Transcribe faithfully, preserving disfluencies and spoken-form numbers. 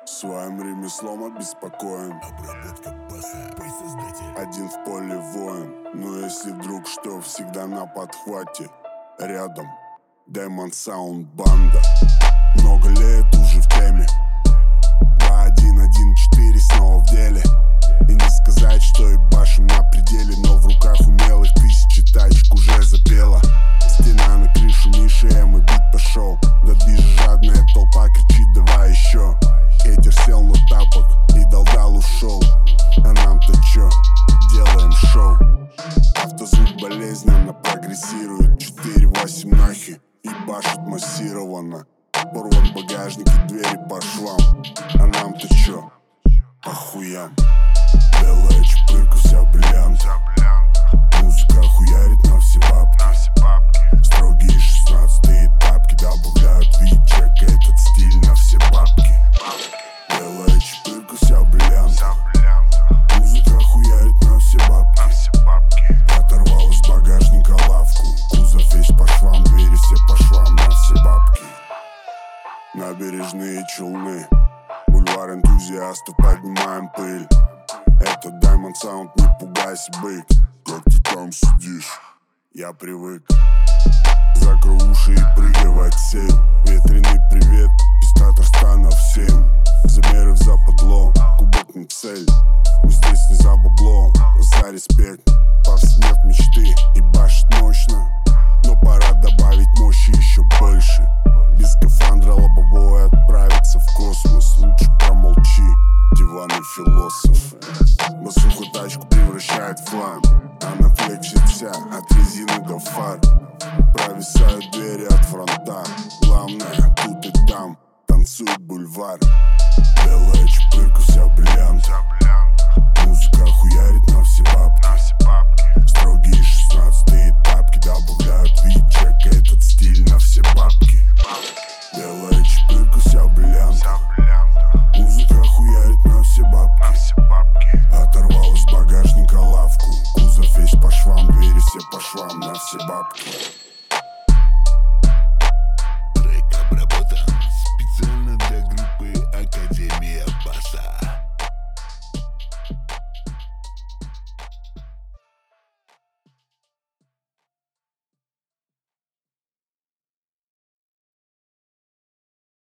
Своим ремеслом обеспокоен. Обработка баса, создатель. Один в поле воин. Но если вдруг что, всегда на подхвате. Рядом Diamond Sound банда. Много лет уже в теме. Два один один четыре снова в деле. И не сказать, что ебашим на пределе, но в руках умелых тысячи тачек уже запела. Стена на крышу Миши, Эм и бит пошел. Да движет жадная толпа, кричит давай еще. Хейтер сел на тапок и дал-дал ушел. А нам-то чё? Делаем шоу. Автозвук болезненно прогрессирует. четыре восемь нахи и башит массированно. Порван багажник и двери по швам. А нам-то чё? По хуям. Белая чпырка, вся в бриллиантах. Музыка хуярит на все бабки. Строгие шестнадцатые тапки добавляют вид, чека этот стиль на все бабки. Белая чпырка, вся в бриллиантах. Музыка хуярит на все бабки. Оторвал из багажника лавку. Кузов весь по швам, двери все по швам на все бабки. Набережные Челны, бульвар энтузиастов, поднимаем пыль. Это Diamond Sound, не пугайся, бык. Как ты там сидишь? Я привык. Закрой уши и прыгай в отсей. Ветреный привет из Татарстана всем. Замеры в западло, кубок не цель. Мы здесь не за бабло, за респект. Повснев мечты и башит мощно. Но пора добавить мощи еще больше. Без скафандра лобовой отправиться в космос. Лучше промолчи, диванный философ. Басуха тачку превращает в флам. Она флексит вся, от резины до фар. Провисают двери от фронта. Главное, тут и там танцует бульвар. Белая